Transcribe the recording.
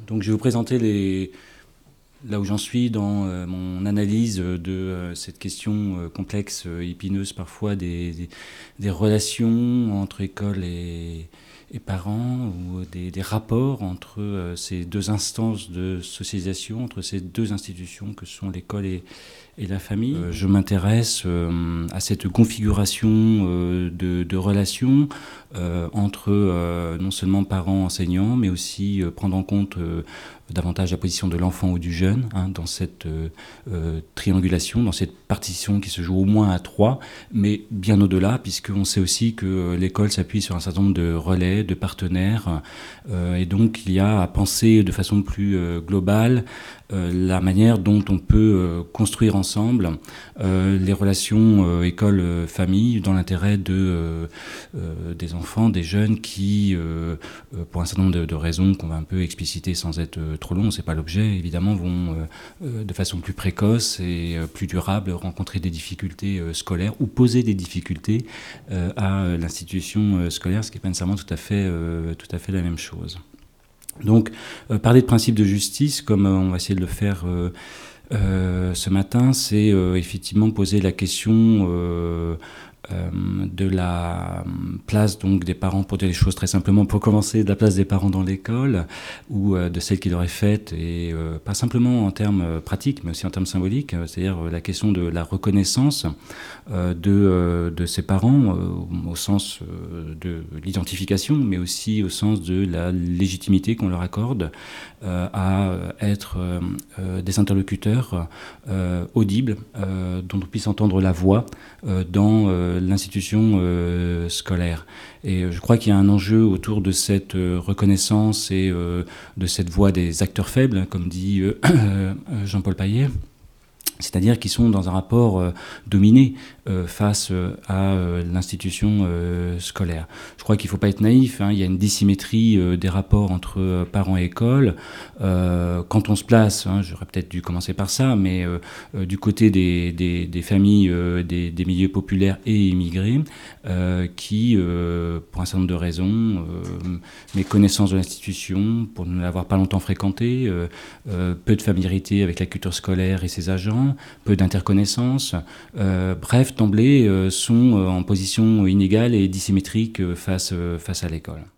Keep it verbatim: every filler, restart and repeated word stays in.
Donc je vais vous présenter les, là où j'en suis dans euh, mon analyse de euh, cette question euh, complexe, euh, épineuse parfois, des, des, des relations entre école et, et parents, ou des, des rapports entre euh, ces deux instances de socialisation, entre ces deux institutions que sont l'école et, et la famille. Euh, je m'intéresse euh, à cette configuration euh, de, de relations euh, entre euh, non seulement parents, enseignants, mais aussi euh, prendre en compte euh, davantage la position de l'enfant ou du jeune hein, dans cette euh, euh, triangulation, dans cette partition qui se joue au moins à trois, mais bien au-delà, puisqu'on sait aussi que euh, l'école s'appuie sur un certain nombre de relais, de partenaires, euh, et donc il y a à penser de façon plus euh, globale euh, la manière dont on peut euh, construire ensemble euh, les relations euh, école-famille dans l'intérêt de, euh, euh, des enfants, des jeunes qui, euh, euh, pour un certain nombre de, de raisons qu'on va un peu expliciter sans être euh, trop long, c'est pas l'objet, évidemment, vont euh, euh, de façon plus précoce et euh, plus durable rencontrer des difficultés euh, scolaires ou poser des difficultés euh, à l'institution euh, scolaire, ce qui n'est pas nécessairement tout à fait, euh, tout à fait la même chose. Donc, euh, parler de principe de justice, comme euh, on va essayer de le faire euh, euh, ce matin, c'est euh, effectivement poser la question euh, euh, de la place donc des parents, pour dire les choses très simplement, pour commencer, de la place des parents dans l'école, ou euh, de celle qu'il aurait faite, et euh, pas simplement en termes pratiques, mais aussi en termes symboliques, euh, c'est-à-dire euh, la question de la reconnaissance euh, de, euh, de ses parents, euh, au sens euh, de l'identification, mais aussi au sens de la légitimité qu'on leur accorde euh, à être euh, euh, des interlocuteurs euh, audibles, euh, dont on puisse entendre la voix euh, dans euh, l'institution euh, scolaire. Et je crois qu'il y a un enjeu autour de cette euh, reconnaissance et euh, de cette voix des acteurs faibles, comme dit euh, Jean-Paul Paillet, c'est-à-dire qui sont dans un rapport euh, dominé euh, face euh, à euh, l'institution euh, scolaire. Je crois qu'il ne faut pas être naïf, hein, il y a une dissymétrie euh, des rapports entre euh, parents et école. Euh, quand on se place, hein, j'aurais peut-être dû commencer par ça, mais euh, euh, du côté des, des, des familles, euh, des, des milieux populaires et immigrés, euh, qui, euh, pour un certain nombre de raisons, euh, méconnaissance de l'institution, pour ne l'avoir pas longtemps fréquentée, euh, euh, peu de familiarité avec la culture scolaire et ses agents, peu d'interconnaissance, euh, bref, d'emblée, euh, sont euh, en position inégale et dissymétrique euh, face, euh, face à l'école.